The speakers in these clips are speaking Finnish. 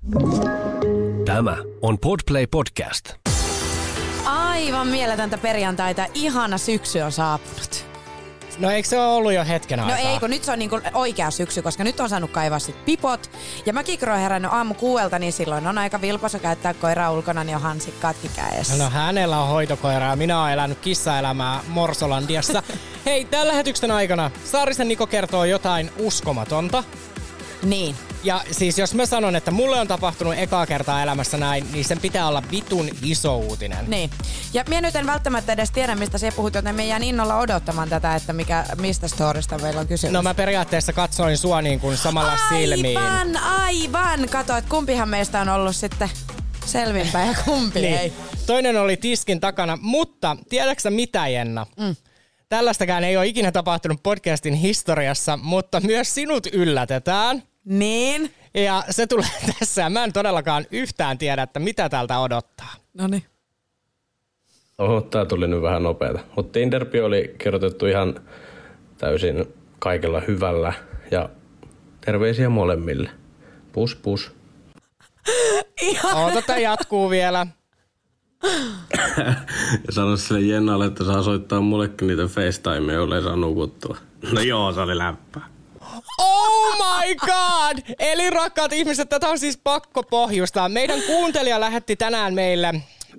Tämä on Podplay Podcast. Aivan mieletöntä perjantaita. Ihana syksy on saapunut. No eikö se ole ollut jo hetken aikaa? No ei, kun nyt se on niinku oikea syksy, koska nyt on saanut kaivaa sit pipot. Ja mäkin on herännyt aamu 6, niin silloin on aika vilpoisa käyttää koiraa ulkona, niin on hansikkaatkin kädessä. No hänellä on hoitokoira ja minä olen elänyt kissaelämää Morsolandiassa. Hei, tämän lähetyksen aikana Saarisen Niko kertoo jotain uskomatonta. Niin. Ja siis jos mä sanon, että mulle on tapahtunut ekaa kertaa elämässä näin, niin sen pitää olla vitun iso uutinen. Niin. Ja minä nyt en välttämättä edes tiedä, mistä se puhut, joten me jään innolla odottamaan tätä, että mistä storista meillä on kysymys. No mä periaatteessa katsoin sua niin kuin samalla silmiin. Aivan. Kato, että kumpihan meistä on ollut sitten selvinpäin ja kumpi niin. ei. Toinen oli tiskin takana, mutta tiedätkö mitä, Jenna? Tällaistakään ei ole ikinä tapahtunut podcastin historiassa, mutta myös sinut yllätetään. Niin? Ja se tulee tässä ja mä en todellakaan yhtään tiedä, että mitä täältä odottaa. Noniin. Oho, tää tuli nyt vähän nopeeta. Mutta Tinderbio oli kirjoitettu ihan täysin kaikella hyvällä ja terveisiä molemmille. Pus. Tätä jatkuu vielä. Ja sano sille Jennalle, että saa soittaa mullekin niitä FaceTimea, jolle ei saa nukuttua. No joo, se oli läppä. Oh my god! Eli rakkaat ihmiset, tätä on siis pakko pohjustaa. Meidän kuuntelija lähetti tänään meille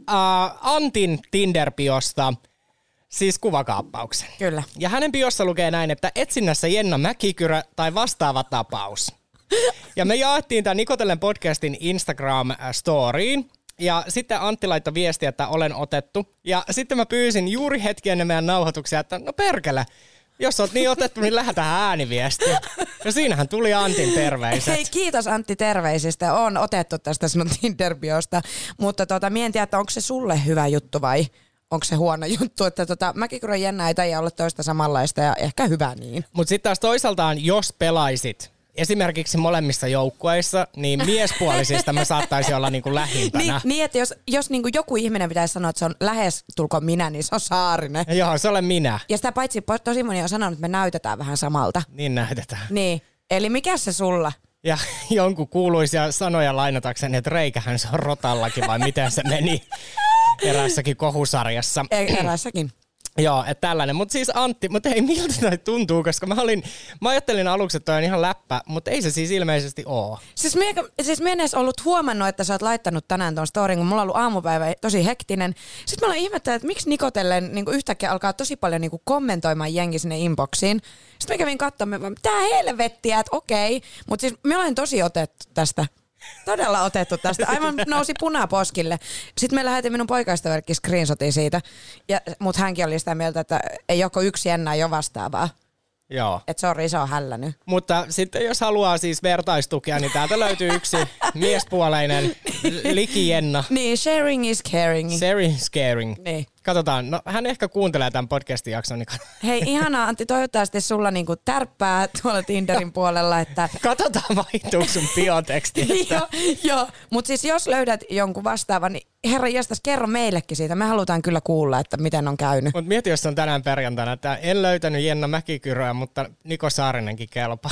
Antin Tinder-biosta siis kuvakaappauksen. Kyllä. Ja hänen biossa lukee näin, että etsinnässä Jenna Mäkikyrö tai vastaava tapaus. Ja me jaettiin tämän Nikotellen podcastin Instagram-storiin. Ja sitten Antti laittoi viestiä, että olen otettu. Ja sitten mä pyysin juuri hetki ennen meidän nauhoituksia, että no perkele, jos oot niin otettu, niin lähdetään ääniviestiä. Ja siinähän tuli Antin terveiset. Hei, kiitos Antti terveisistä. On otettu tästä sinun Tinder-biosta. Mutta mie en tiedä, että onko se sulle hyvä juttu vai onko se huono juttu. Että mäkin kyllä Jenna ei taida olla toista samanlaista ja ehkä hyvä niin. Mutta sitten taas toisaaltaan, jos pelaisit esimerkiksi molemmissa joukkueissa, niin miespuolisista me saattaisi olla niinku lähimpänä. Niin, että jos niinku joku ihminen pitäisi sanoa, että se on lähes tulkoon minä, niin se on Saarinen. Joo, se olen minä. Ja sitä paitsi tosi moni on sanonut, että me näytetään vähän samalta. Niin näytetään. Niin, eli mikä se sulla? Ja jonkun kuuluisia sanoja lainatakseni, että reikähän se on rotallakin vai miten se meni eräässäkin kohusarjassa. Eräässäkin. Joo, että tällainen. Mutta siis Antti, mutta ei miltä toi tuntuu, koska mä ajattelin aluksi, että toi on ihan läppä, mutta ei se siis ilmeisesti oo. Siis mä en edes ollut huomannut, että sä oot laittanut tänään ton storin, kun mulla on ollut aamupäivä tosi hektinen. Sitten mä olen ihmettänyt, että miksi Nikotellen niin yhtäkkiä alkaa tosi paljon niin kommentoimaan jengi sinne inboxiin. Sitten mä kävin katsomaan, mitä helvettiä, että okei. Mutta siis mä olen tosi otettu tästä. Todella otettu tästä. Aivan nousi punaposkille. Sitten me lähetin minun poikaystävällekin screenshotin siitä. Mutta hänkin oli sitä mieltä, että ei joko yksi Jenna jo vastaavaa. Joo. Että sori, se on hällänyt. Mutta sitten jos haluaa siis vertaistukea, niin täältä löytyy yksi miespuoleinen Liki Jenna. Niin, sharing is caring. Sharing is caring. Niin. Katsotaan, no hän ehkä kuuntelee tämän podcastin jakson. Niin hei, ihanaa Antti, toivottavasti sulla niinku tärppää tuolla Tinderin puolella, että katsotaan vaihtuuko sun bioteksti. Joo, mutta siis jos löydät jonkun vastaavan, niin herra jästäs, kerro meillekin siitä. Me halutaan kyllä kuulla, että miten on käynyt. Mutta mieti, jos on tänään perjantaina, että en löytänyt Jenna Mäkikyröä, mutta Niko Saarinenkin kelpaa.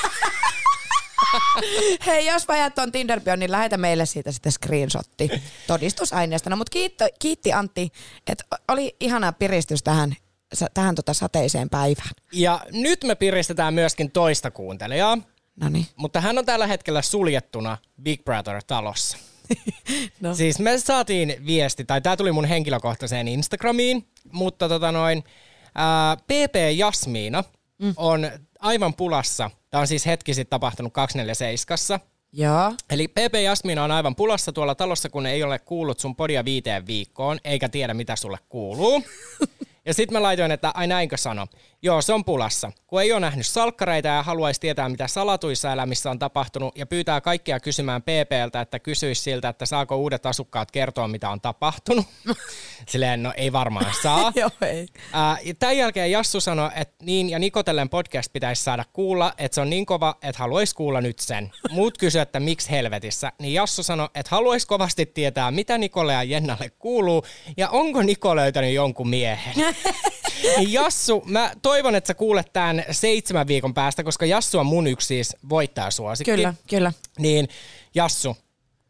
Hei, jos vajat on Tinder-bion, niin lähetä meille siitä sitten screenshotti todistusaineistona. Mutta kiitti Antti, että oli ihana piristys tähän sateiseen päivään. Ja nyt me piristetään myöskin toista kuuntelijaa. Noniin. Mutta hän on tällä hetkellä suljettuna Big Brother-talossa. No. Siis me saatiin viesti, tai tää tuli mun henkilökohtaiseen Instagramiin, mutta PP Jasmiina on aivan pulassa. Tämä on siis hetki sitten tapahtunut 247. Joo. Eli PP Jasmiina on aivan pulassa tuolla talossa, kun ei ole kuullut sun podia 5 viikkoon, eikä tiedä mitä sulle kuuluu. Ja sitten mä laitoin, että ai näinkö sano. Joo, se on pulassa. Kun ei ole nähnyt salkkareita ja haluaisi tietää, mitä salatuissa elämissä on tapahtunut, ja pyytää kaikkia kysymään PP:ltä, että kysyisi siltä, että saako uudet asukkaat kertoa, mitä on tapahtunut. Silleen, no ei varmaan saa. Joo, ei. Tämän jälkeen Jassu sanoi, että niin, ja Nikotellen podcast pitäisi saada kuulla, että se on niin kova, että haluaisi kuulla nyt sen. Muut kysyi, että miksi helvetissä. Niin Jassu sanoi, että haluaisi kovasti tietää, mitä Nikolle ja Jennalle kuuluu, ja onko Niko löytänyt jonkun miehen. Niin Jassu, mä toivon, että sä kuulet tämän 7 viikon päästä, koska Jassu on mun yksi siis voittajasuosikki. Kyllä. Niin Jassu,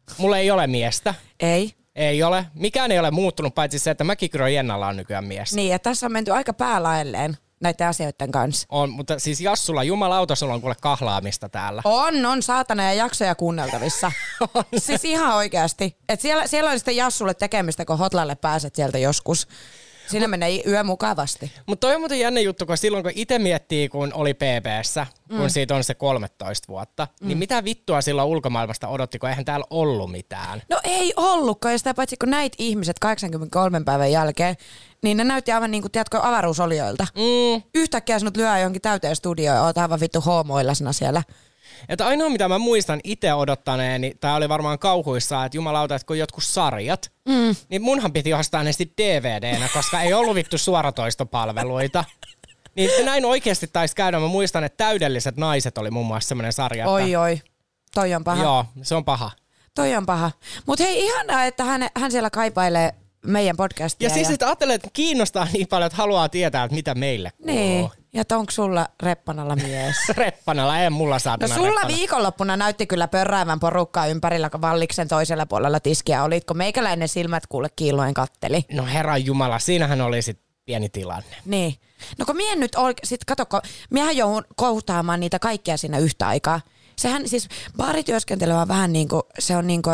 Mulla ei ole miestä. Ei. Ei ole. Mikään ei ole muuttunut, paitsi se, että Mäkikyrön Jennalla on nykyään mies. Niin, ja tässä on menty aika päälaelleen näiden asioiden kanssa. On, mutta siis Jassulla, jumalauta, sulla on kuule kahlaamista täällä. On saatana ja jaksoja kuunneltavissa. Siis ihan oikeasti. Et siellä on sitten Jassulle tekemistä, kun Hotlalle pääset sieltä joskus. Siinä menee yö mukavasti. Mutta toi on muuten jännä juttu, kun silloin kun itse miettii, kun oli PP:ssä, kun siitä on se 13 vuotta, niin mitä vittua silloin ulkomaailmasta odotti, kun eihän täällä ollut mitään. No ei ollutkaan, ja sitä paitsi kun näit ihmiset 83 päivän jälkeen, niin ne näytti aivan niin kuin, tiedätkö, avaruusolioilta. Yhtäkkiä sinut lyö johonkin täyteen studioon ja oot aivan vittu hoomoillasena siellä. Että ainoa mitä mä muistan itse odottaneeni, tai oli varmaan kauhuissaan, että jumalauta, että kun jotkut sarjat, niin munhan piti ostaa ne sitten DVD:nä, koska ei ollut vittu suoratoistopalveluita. Niin näin oikeasti taisi käydä. Mä muistan, että Täydelliset naiset oli muun muassa semmoinen sarja. Että... Oi, toi on paha. Joo, se on paha. Toi on paha. Mut hei, ihanaa, että hän siellä kaipailee meidän podcastia. Ja siis, että ajattelee, että kiinnostaa niin paljon, että haluaa tietää, että mitä meille kuuluu. Niin, ja onko sulla Reppanalla mies? Reppanalla, ei mulla saatana No sulla Reppana. Viikonloppuna näytti kyllä pörräävän porukkaa ympärillä, kun Valliksen toisella puolella tiskiä olitko meikäläinen silmät kuule kiilloen katteli. No herran jumala, siinähän oli sit pieni tilanne. Niin. No kun mie nyt sit kato, miehän joudun kohtaamaan niitä kaikkia siinä yhtä aikaa. Sehän siis baarityöskentely on vähän niinku, se on niinku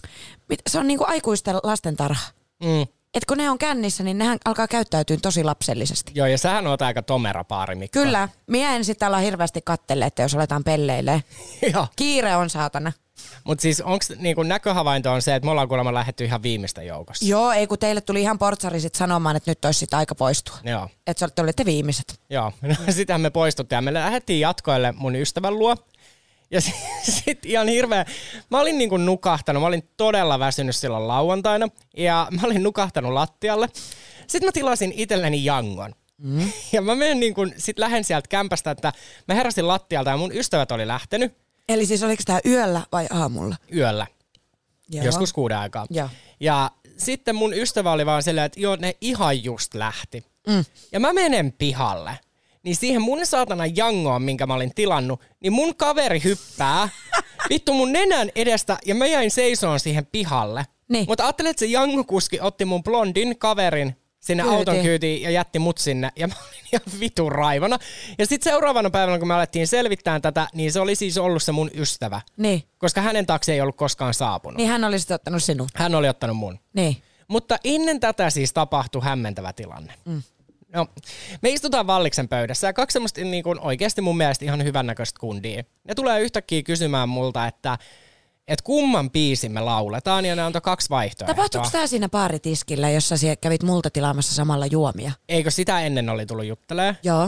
aikuisten lastentarha. Et kun ne on kännissä, niin nehän alkaa käyttäytyä tosi lapsellisesti. Joo, ja sähän oot aika tomera paari, Mikko. Kyllä. Mie en sitten ala hirveästi kattele, että jos aletaan pelleilee. Joo. Kiire on saatana. Mutta siis onko niinku näköhavainto on se, että me ollaan kuulemma lähdetty ihan viimeistä joukossa? Joo, ei kun teille tuli ihan portsari sit sanomaan, että nyt olisi sit aika poistua. Joo. Että te olitte viimeiset. Joo, no sitähän me poistuttiin ja me lähdettiin jatkoille mun ystävän luo. Ja sit ihan hirveä, mä olin niinku nukahtanut, mä olin todella väsynyt silloin lauantaina ja mä olin nukahtanut lattialle. Sitten mä tilasin itselleni jangon. Ja mä menen niinku, sit lähden sieltä kämpästä, että mä heräsin lattialta ja mun ystävät oli lähtenyt. Eli siis oliko tää yöllä vai aamulla? Yöllä. Joo. Joskus 6 aikaa. Joo. Ja sitten mun ystävä oli vaan silleen, että joo, ne ihan just lähti. Ja mä menen pihalle. Niin siihen mun saatana jangoon, minkä mä olin tilannut, niin mun kaveri hyppää vittu mun nenän edestä ja mä jäin seisoon siihen pihalle. Niin. Mutta ajattelin, että se jangokuski otti mun blondin kaverin sinne auton kyytiin ja jätti mut sinne. Ja mä olin ihan vitun raivona. Ja sitten seuraavana päivänä, kun me alettiin selvittää tätä, niin se oli siis ollut se mun ystävä. Niin. Koska hänen taakse ei ollut koskaan saapunut. Niin hän oli sitten ottanut sinut. Hän oli ottanut mun. Niin. Mutta ennen tätä siis tapahtui hämmentävä tilanne. No, me istutaan Valliksen pöydässä ja 2 semmoista niin kuin oikeasti mun mielestä ihan hyvännäköistä kundia. Ne tulee yhtäkkiä kysymään multa, että kumman biisin me lauletaan ja ne antoi 2 vaihtoehtoa. Tapahtuiko tää siinä baaritiskillä, jossa siellä kävit multa tilaamassa samalla juomia? Eikö sitä ennen oli tullut juttelemaan? Joo.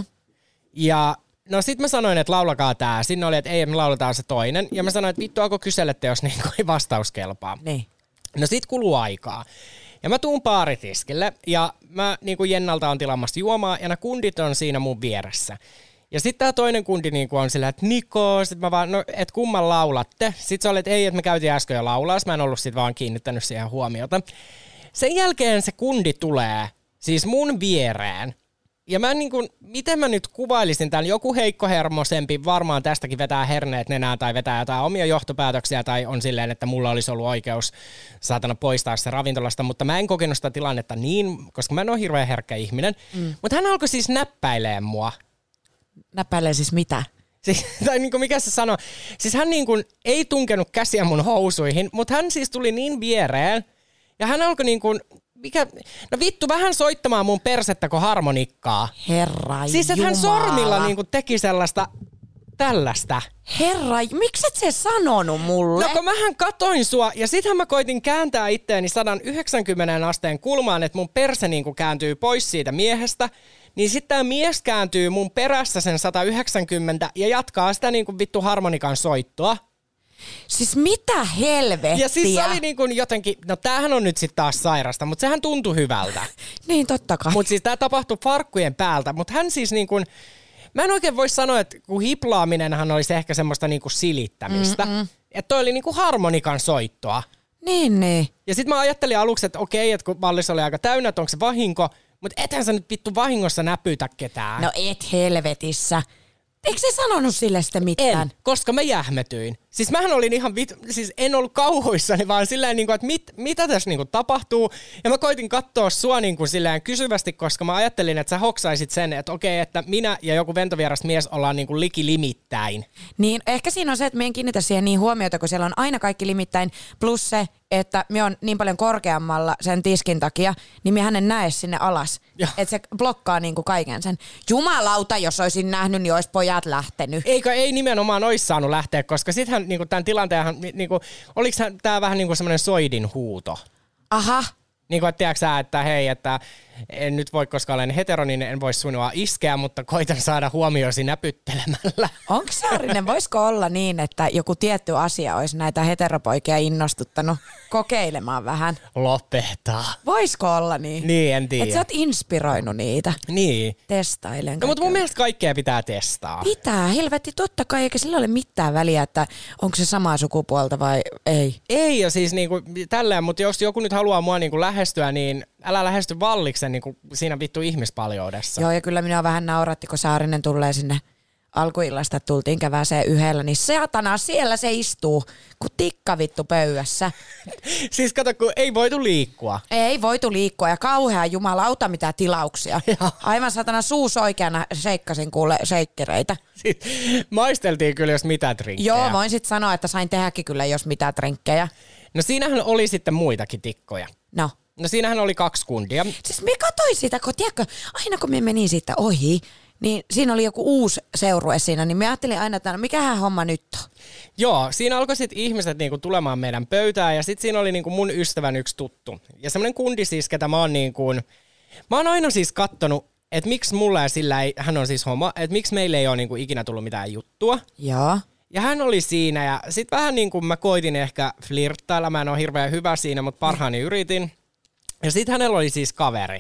Ja no sit mä sanoin, että laulakaa tää. Sinne oli, että ei, me lauletaan se toinen. Ja mä sanoin, että vittu, alkoi kyselette, jos niin ei vastaus kelpaa. Niin. No sit kuluu aikaa. Ja mä tuun baaritiskille ja mä niin kuin Jennalta on tilaamassa juomaa ja nämä kundit on siinä mun vieressä. Ja sitten tää toinen kundi niin kuin on sillä, että Niko, sit mä vaan, no et kumman laulatte? Sitten se oli, että ei, että me käytiin äsken jo laulaa, mä en ollut sit vaan kiinnittänyt siihen huomiota. Sen jälkeen se kundi tulee siis mun viereen. Ja mä niin kuin, miten mä nyt kuvailisin tämän, joku heikkohermosempi varmaan tästäkin vetää herneet nenään tai vetää jotain omia johtopäätöksiä tai on silleen, että mulla olisi ollut oikeus saatana poistaa se ravintolasta, mutta mä en kokenut sitä tilannetta niin, koska mä en ole hirveän herkkä ihminen. Mutta hän alkoi siis näppäilemään mua. Näppäilee siis mitä? Tai niin kuin mikä se sanoo, siis hän niin kuin ei tunkenut käsiä mun housuihin, mutta hän siis tuli niin viereen ja hän alkoi niin kuin, no vittu, vähän soittamaan mun persettä kuin harmonikkaa. Herra siis että hän sormilla niinku teki sellaista tällaista. Herra, miksi et se sanonut mulle? No kun mähän katoin sua ja sittenhän mä koitin kääntää itteeni 190 asteen kulmaan, että mun perse niinku kääntyy pois siitä miehestä. Niin sitten tää mies kääntyy mun perässä sen 190 ja jatkaa sitä niinku vittu harmonikan soittoa. Siis mitä helvettiä? Ja siis se oli niin kuin jotenkin, no tämähän on nyt sitten taas sairasta, mutta sehän tuntui hyvältä. Niin totta kai. Mutta siis tää tapahtui farkkujen päältä, mutta hän siis niin kuin, mä en oikein voi sanoa, että kun hiplaaminenhan olisi ehkä semmoista niin kuin silittämistä. Että toi oli niin kuin harmonikan soittoa. Niin. Ja sitten mä ajattelin aluksi, että okei, että kun Vallis oli aika täynnä, että onko se vahinko, mutta ethän sä nyt vittu vahingossa näpytä ketään. No et helvetissä. Eikö se sanonut sille sitten mitään? En, koska mä jähmetyin. Siis mähän olin ihan siis en ollut kauhuissani, vaan silleen, niin kuin, että mitä tässä niin kuin, tapahtuu. Ja mä koitin katsoa sua niin kuin, silleen kysyvästi, koska mä ajattelin, että sä hoksaisit sen, että okei, että minä ja joku ventovieras mies ollaan niin kuin likilimittäin. Niin, ehkä siinä on se, että me en kiinnitä siihen niin huomiota, kun siellä on aina kaikki limittäin. Plus se, että me on niin paljon korkeammalla sen tiskin takia, niin me hänen näe sinne alas. Että se blokkaa niin kuin kaiken sen. Jumalauta, jos olisin nähnyt, niin olisi pojat lähtenyt. Ei nimenomaan olisi saanut lähteä, koska sittenhän niin kuin tämän tilanteenhan, niin kuin, oliko tämä vähän niin kuin semmoinen soidin huuto? Aha. Niin kuin, että tiedätkö sä, että hei, että en nyt voi, koska olen hetero, niin en voi sinua iskeä, mutta koitan saada huomiosi näpyttelemällä. Onko Saarinen, voisiko olla niin, että joku tietty asia olisi näitä heteropoikia innostuttanut kokeilemaan vähän? Lopeta. Voisiko olla niin? Niin, en tiedä. Että sä oot inspiroinut niitä. Niin. Testailen. No, mutta mun mielestä kaikkea pitää testaa. Pitää, helvetti, totta kai, eikä sillä ole mitään väliä, että onko se samaa sukupuolta vai ei. Ei, ja siis niinku tälleen, mutta jos joku nyt haluaa mua niinku lähestyä, niin älä lähesty Valliksen niinku siinä vittu ihmispaljoudessa. Joo, ja kyllä minua vähän nauratti, kun Saarinen tulee sinne alkuillasta, tultiin käväseen yhdellä, niin saatana, siellä se istuu, kun tikka vittu pöydässä. Siis kato, kun ei voitu liikkua. Ei voitu liikkua, ja kauhea jumalauta mitä tilauksia. Aivan satana suus oikeana seikkasin kuule seikkereitä. Siis maisteltiin kyllä jos mitä trinkkejä. Joo, voin sitten sanoa, että sain tehdäkin kyllä jos mitä trinkkejä. No siinähän oli sitten muitakin tikkoja. No siinähän oli 2 kundia. Siis me katsoin sitä, kun tiedätkö, aina kun me menin siitä ohi, niin siinä oli joku uusi seurue siinä, niin me ajattelin aina, että mikähän homma nyt on. Joo, siinä alkoi sitten ihmiset niinku tulemaan meidän pöytään ja sitten siinä oli niinku mun ystävän yksi tuttu. Ja semmoinen kundi siis, ketä mä oon aina siis kattonut, että miksi mulla ja sillä ei, hän on siis homo, että miksi meille ei ole niinku ikinä tullut mitään juttua. Joo. Ja hän oli siinä ja sitten vähän niin kuin mä koitin ehkä flirttailla, mä en ole hirveän hyvä siinä, mutta parhaani yritin. Ja sitten hänellä oli siis kaveri.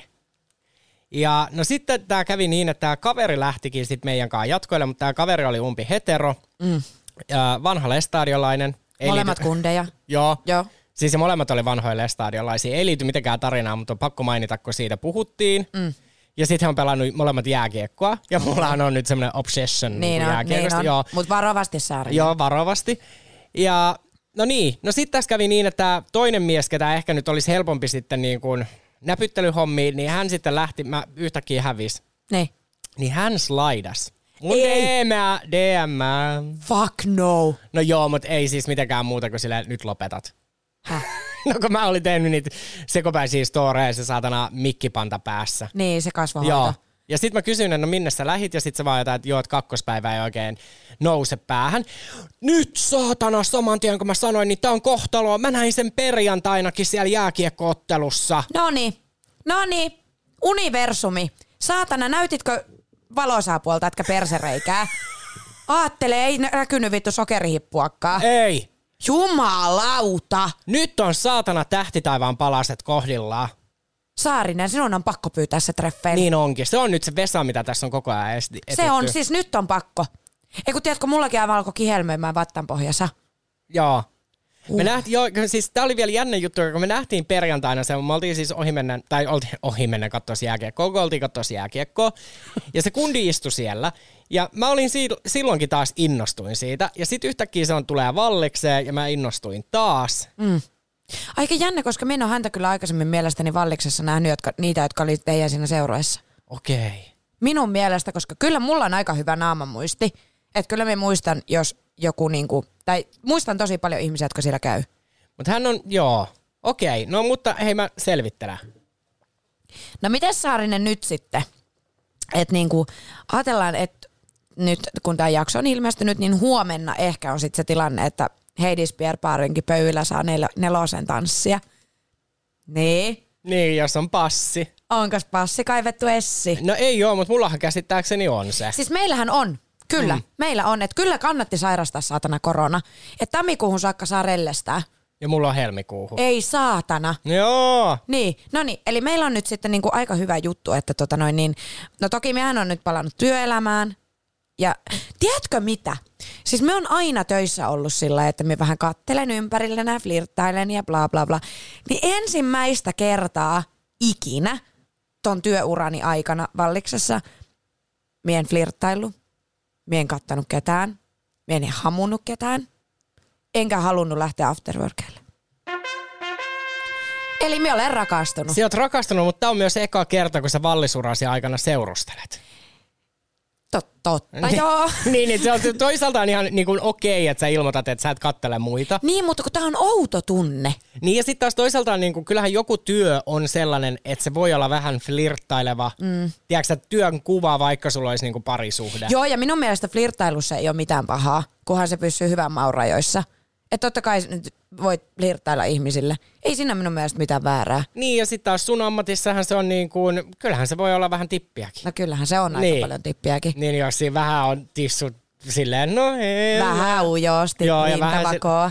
Ja no sitten tämä kävi niin, että tämä kaveri lähtikin sitten meidän kanssa jatkoille, mutta tämä kaveri oli umpi hetero, vanha lestadiolainen. Molemmat kundeja. Joo. Joo. Siis ja molemmat oli vanhoja lestadiolaisia. Ei liity mitenkään tarinaan, mutta on pakko mainita, kun siitä puhuttiin. Ja sitten he on pelannut molemmat jääkiekkoa. Ja mullahan on nyt semmoinen obsession niin jääkiekosta. Niin mutta varovasti Saarinen. Joo, varovasti. Ja no sitten tässä kävi niin, että toinen mies, ketä ehkä nyt olisi helpompi sitten niin kuin näpyttelyhommiin, niin hän sitten lähti, mä yhtäkkiä hävis. Niin hän slaidas. Mun DM. Fuck no. No joo, mutta ei siis mitenkään muuta kuin silleen, nyt lopetat. Häh? No kun mä olin tehnyt niitä sekopäisiä storeja se saatana mikkipanta päässä. Niin, se kasvohoito. Joo. Ja sit mä kysyin, että no minne sä lähit, ja sit se vaan jotain, että joo, että 2. päivä ei oikein nouse päähän. Nyt saatana, saman tien kun mä sanoin, niin tää on kohtaloa. Mä näin sen perjantainakin siellä jääkiekko-ottelussa. Noniin, universumi. Saatana, näytitkö valoisaa puolta, etkä persereikää? Aattele, ei näkynyt vittu sokerihippuakaan. Ei. Jumalauta. Nyt on saatana tähtitaivaan palaset kohdillaan. Saarinen, sinun on pakko pyytää se treffeille. Niin onkin. Se on nyt se vesa, mitä tässä on koko ajan etitty. Se on, siis nyt on pakko. Ei kun tiedätkö, mullakin aivan alkoi kihelmöimään vattanpohjassa. Joo. Me siis tää oli vielä jännä juttu, kun me nähtiin perjantaina se, me oltiin siis ohimennen katsoa jääkiekkoa, kun oltiin katsoa jääkiekkoa. Ja se kundi istui siellä. Ja mä olin silloinkin taas innostuin siitä. Ja sit yhtäkkiä se tulee Vallikseen ja mä innostuin taas. Aika jännä, koska minä en ole häntä kyllä aikaisemmin mielestäni Valliksessa nähnyt niitä, jotka oli teidän siinä seuroissa. Okei. Minun mielestä, koska kyllä mulla on aika hyvä naamamuisti. Että kyllä me muistan, jos joku muistan tosi paljon ihmisiä, jotka siellä käy. Mutta hän on, joo. Okei, no mutta hei mä selvittelen. No miten Saarinen nyt sitten? Että ajatellaan, että nyt kun tämä jakso on ilmestynyt, niin huomenna ehkä on sitten se tilanne, että Heidi Spierpaarinkin pöydällä saa 4 tanssia. Niin. Niin, jos on passi. Onkas passi kaivettu essi? No ei oo, mutta mullahan käsittääkseni on se. Siis meillähän on. Kyllä, meillä on. Että kyllä kannatti sairastaa saatana korona. Että tammikuuhun saakka saa rellestää. Ja mulla on helmikuuhun. Ei saatana. Joo. Niin, no niin. Eli meillä on nyt sitten aika hyvä juttu, että no toki mehän on nyt palannut työelämään. Ja tiedätkö mitä? Siis me on aina töissä ollut sillä, että me vähän kattelen ympärilleni ja flirttailen ja bla bla bla. Niin ensimmäistä kertaa ikinä ton työurani aikana Valliksessa mien flirttailu. Mie en kattanut ketään. Mie en hamunnut ketään. Enkä halunnut lähteä afterworkille. Eli mie olen rakastunut. Sä oot rakastunut, mutta tää on myös eka kerta, kun sä vallisurasi aikana seurustelet. Totta, joo. niin, se on toisaalta ihan niin kuin okei, että sä ilmoitat, että sä et kattele muita. Niin, mutta kun tää on outo tunne. Niin ja sitten taas toisaalta niin kuin, kyllähän joku työ on sellainen, että se voi olla vähän flirttaileva. Tiedätkö sä, työn kuva, vaikka sulla olisi niin kuin parisuhde. Joo, ja minun mielestä flirttailussa ei ole mitään pahaa, kunhan se pysyy hyvän maun rajoissa. Että totta kai nyt voit flirttailla ihmisille. Ei siinä minun mielestä mitään väärää. Niin ja sitten taas sun ammatissahan se on niin kuin, kyllähän se voi olla vähän tippiäkin. No kyllähän se on aika paljon tippiäkin. Niin jos siinä vähän on tissut silleen, no hei. Vähän ujosti, joo, niin vakoa.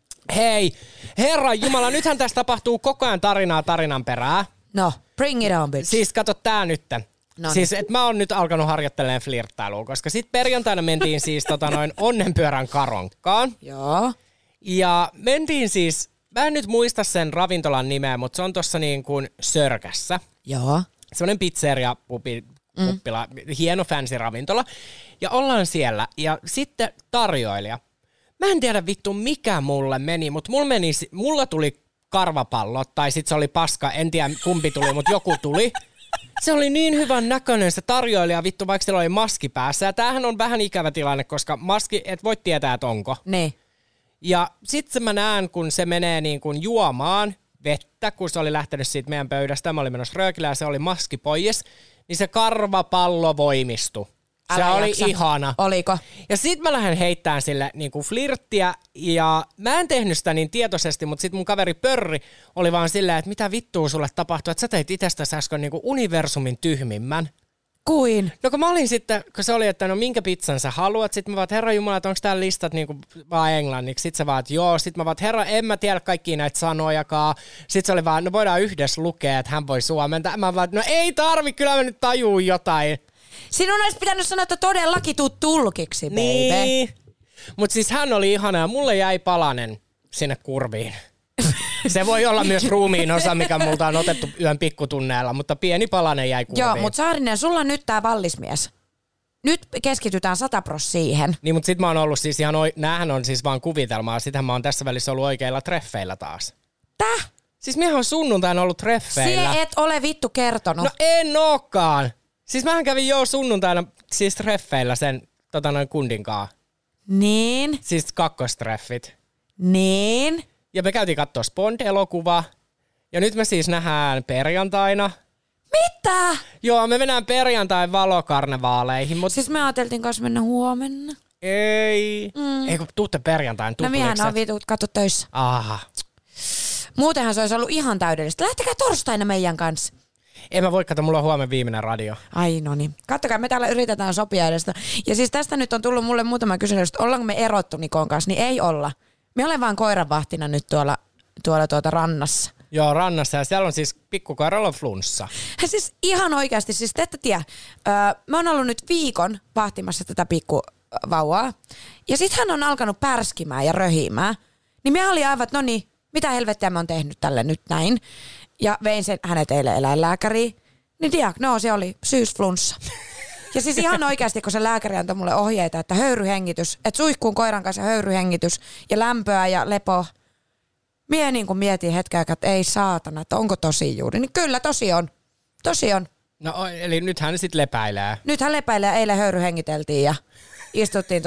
Hei, Herran Jumala, nythän tässä tapahtuu koko ajan tarinaa tarinan perää. No, bring it on, bitch. Siis kato tää nyt. Noniin. Siis et mä oon nyt alkanut harjoittelemaan flirttailua, koska sit perjantaina mentiin siis onnenpyörän karonkkaan. Joo. Ja mentiin siis, mä en nyt muista sen ravintolan nimeä, mutta se on tossa niin kuin Sörkässä. Joo. Semmoinen pizzeria, puppila, hieno fancy ravintola. Ja ollaan siellä ja sitten tarjoilija. Mä en tiedä vittu mikä mulle meni, mutta mulla tuli karvapallot tai sit se oli paska, en tiedä kumpi tuli, mutta joku tuli. Se oli niin hyvän näköinen se tarjoilija vittu, vaikka sillä oli maski päässä. Ja tämähän on vähän ikävä tilanne, koska maski, et voi tietää, että onko. Niin. Ja sitten mä näen, kun se menee niin kuin juomaan vettä, kun se oli lähtenyt siitä meidän pöydästä. Mä olin menossa röökillä ja se oli maski pois. Niin se karvapallo voimistui. Se oli ihana. Oliko? Ja sit mä lähden heittämään sille niinku flirttiä ja mä en tehnyt sitä niin tietoisesti, mutta sit mun kaveri Pörri oli vaan silleen, että mitä vittua sulle tapahtui, että sä teit itsestäsi äsken niinku universumin tyhmimmän. Kuin? No kun mä olin sitten, kun se oli, että no minkä pizzan sä haluat, sit mä vaan, että herra jumala, että onko tää listat niinku vaan englanniksi, sit sä vaan, että joo, sit mä vaan, että herra, en mä tiedä kaikkia näitä sanojakaan, sit se oli vaan, no voidaan yhdessä lukea, että hän voi suomentaa, mä vaan, no ei tarvi, kyllä mä nyt tajuu jotain. Sinun olisi pitänyt sanoa, että todellakin tuu tulkiksi, baby. Niin. Mut siis hän oli ihana ja mulle jäi palanen sinne kurviin. Se voi olla myös ruumiin osa, mikä multa on otettu yön pikkutunneella, mutta pieni palanen jäi kurviin. Joo, mutta Saarinen, sulla on nyt tää vallismies. Nyt keskitytään 100% siihen. Niin, mutta sit mä oon ollut siis ihan, näähän on siis vaan kuvitelmaa, sitähän mä oon tässä välissä ollut oikeilla treffeillä taas. Täh? Siis miehän on sunnuntaina ollut treffeillä. Sie et ole vittu kertonut. No en ookaan. Siis mähän kävin jo sunnuntaina siis treffeillä sen kundinkaan. Niin. Siis kakkostreffit. Niin. Ja me käytiin katsoa Bond-elokuvaa. Ja nyt me siis nähdään perjantaina. Mitä? Joo, me mennään perjantain valokarnevaaleihin, mutta Siis me ajateltiin kanssa mennä huomenna. ei. Ei kun tuutte perjantain. No miehän on vitut katso töissä. Aha. Muutenhan se olisi ollut ihan täydellistä. Lähtekää torstaina meidän kanssa. En mä voi katsoa, mulla on huomenna viimeinen radio. Ai no niin. Kattokaa, me täällä yritetään sopia edestä. Ja siis tästä nyt on tullut mulle muutama kysymys, että ollaanko me erottu Nikon kanssa, niin ei olla. Me olen vaan koiranvahtina nyt tuolla rannassa. Joo, rannassa ja siellä on siis pikkukoiralla flunssa. Siis ihan oikeasti, siis te ette tiedä. Mä oon ollut nyt viikon vahtimassa tätä pikkuvauvaa. Ja sit hän on alkanut pärskimään ja röhimään. Niin me oli aivan, että no niin, mitä helvettiä mä oon tehnyt tälle nyt näin. Ja vein sen hänet eilen eläinlääkäriin. Niin diagnoosi oli syysflunssa. Ja siis ihan oikeasti, kun se lääkäri antoi mulle ohjeita, että höyryhengitys, että suihkuun koiran kanssa höyryhengitys ja lämpöä ja lepoa. Mie niin kuin mietin hetken aikaa, että ei saatana, että onko tosi juuri. Niin kyllä, tosi on. Tosi on. No eli nyt hän sitten lepäilee. Nyt hän lepäilee, eilen höyryhengiteltiin ja istuttiin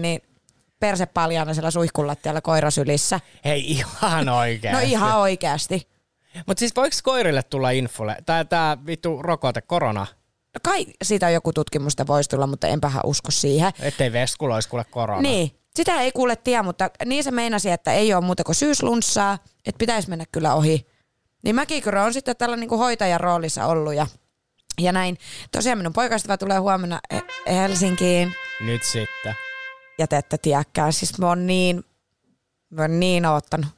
perse paljaana siellä suihkulattialla koirasylissä. Hei, ihan oikeasti. No ihan oikeasti. Mutta siis voiko koirille tulla infule? Tää vittu rokote, korona? No kai siitä joku tutkimusta voisi tulla, mutta enpähän usko siihen. Ettei veskulla olisi kuule korona. Niin. Sitä ei kuule tiedä, mutta niin se meinasi, että ei ole muuta kuin syyslunssaa, että pitäisi mennä kyllä ohi. Niin mäkin kyllä on sitten tällä niin kuin hoitajan roolissa ollut ja näin. Tosiaan minun poikaystävä tulee huomenna Helsinkiin. Nyt sitten. Ja te ette tiedäkään, siis mä oon niin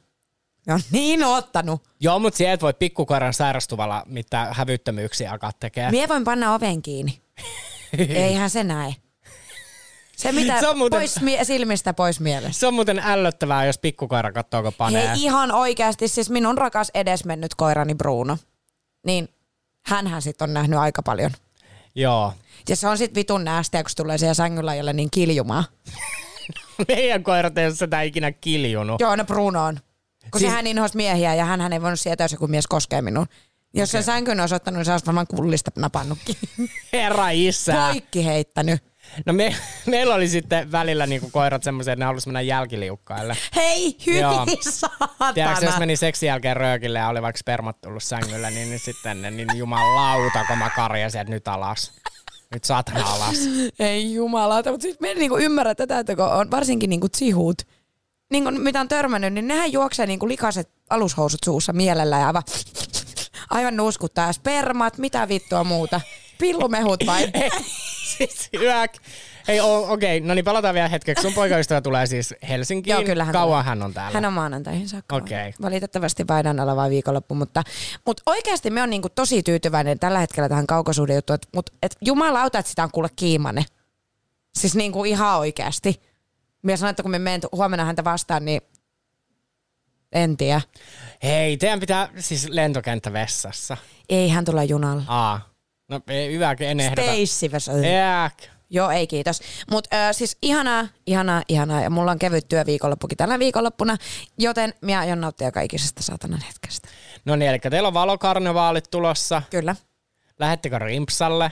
oottanut. Joo, mutta siellä et voi pikkukoiran sairastuvalla mitään hävyttömyyksiä alkaa tekemään. Mie voin panna oven kiinni. Eihän se näe. Se mitä se muuten, silmistä pois mielestä. Se on muuten ällöttävää, jos pikkukoira katsoo, kun panee. Hei ihan oikeasti, siis minun rakas edesmennyt koirani Bruno, niin hänhän sit on nähnyt aika paljon. Joo. Ja se on sit vitun näästiä, kun se tulee siellä sängyllä niin kiljumaan. Meidän koirat ei ole sitä ikinä kiljunut. Joo, no Bruno on. Kun Siis- sehän inhosi miehiä ja hän ei voinut sietää, jos joku mies koskee minun. Jos sen sänkyn olisi ottanut, niin se olisi varmaan kullista napannutkin. Herra isä. Poikki heittänyt. No meillä oli sitten välillä niinku koirat semmoisia, että ne halusi mennä jälkiliukkaille. Hei, Joo. hyi saatana. Tiedätkö, jos meni seksin jälkeen röökille ja oli vaikka spermat tullut sängyllä, niin sitten ne, niin jumalauta, kun mä karjasin, että nyt alas. Nyt saatana alas. Ei jumalauta, mutta siis me ei niinku ymmärrä tätä, että kun on varsinkin niinku tsihut, niinku mitä on törmännyt, niin nehän juoksee niinku likaset alushousut suussa mielellä ja aivan nuuskuttaa. Ja spermat, mitä vittua muuta. Pillumehut vai? Siis Hei, okei, no niin palataan vielä hetkeksi. Sun poikaystävä tulee siis Helsinkiin. Joo, kyllä hän Kauan tulee. hän on täällä? Hän on maanantaihin saakka. Okei. Valitettavasti vaihdan ala vai viikonloppu, mutta oikeasti me on niinku tosi tyytyväinen tällä hetkellä tähän kaukosuhdejuttuun, mutta jumalauta, että sitä on kuule kiimainen. Siis niinku ihan oikeasti. Minä sanoin, että kun me menen huomenna häntä vastaan, niin en tiedä. Hei, teidän pitää siis lentokenttä vessassa. Ei, hän tulee junalla. No hyvä, en ehdota. Stacy vessa. Joo, ei kiitos. Mutta siis ihanaa. Ja mulla on kevyt työviikonloppukin tällä viikonloppuna, joten minä aion nauttia kaikisesta saatanan hetkestä. No niin, eli teillä on valokarnevaalit tulossa. Kyllä. Lähettekö rimpsalle?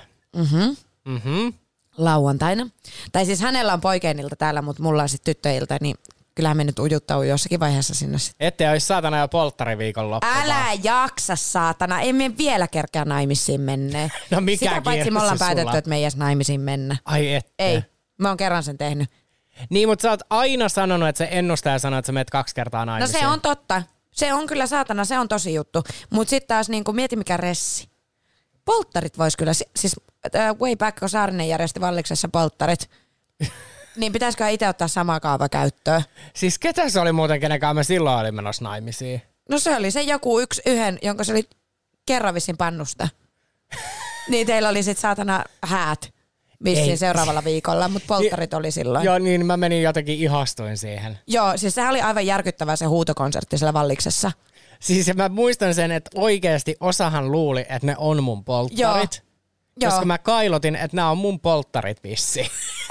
Lauantaina. Tai siis hänellä on poikeenilta täällä, mutta mulla on sitten tyttöiltä, niin kyllähän me nyt ujuttaa jossakin vaiheessa sinne sitten. Ette olisi saatana jo polttariviikonloppu. Älä jaksa, saatana. Ei me vielä kerkeä naimisiin mennä. No mikä sitä paitsi me ollaan kiire se päätetty, sulla? että me ei edes naimisiin mennä. Ai ette. Ei. Mä oon kerran sen tehnyt. Niin, mutta sä oot aina sanonut, että se ennustaja sanoo, että sä menet 2 kertaa No naimisiin. se on totta. Se on kyllä saatana, se on tosi juttu. Mutta sitten taas niinku, mieti mikä ressi. Polttarit vois kyllä, siis way back, kun Saarinen järjesti Valliksessa polttarit, niin pitäisikö itse ottaa sama kaava käyttöön? Siis ketä se oli muuten, kenenkaan me silloin oli menossa naimisiin? No se oli se joku yhden, jonka se oli kerran vissiin pannusta. Niin teillä oli sit saatana häät vissiin Ei. seuraavalla viikolla, mutta polttarit oli silloin. Joo, niin mä menin jotenkin ihastuin siihen. Joo, siis sehän oli aivan järkyttävä se huutokonsertti siellä Valliksessa. Siis mä muistan sen, että oikeasti osahan luuli, että ne on mun polttarit. Joo. Koska mä kailotin, että nämä on mun polttarit vissiin.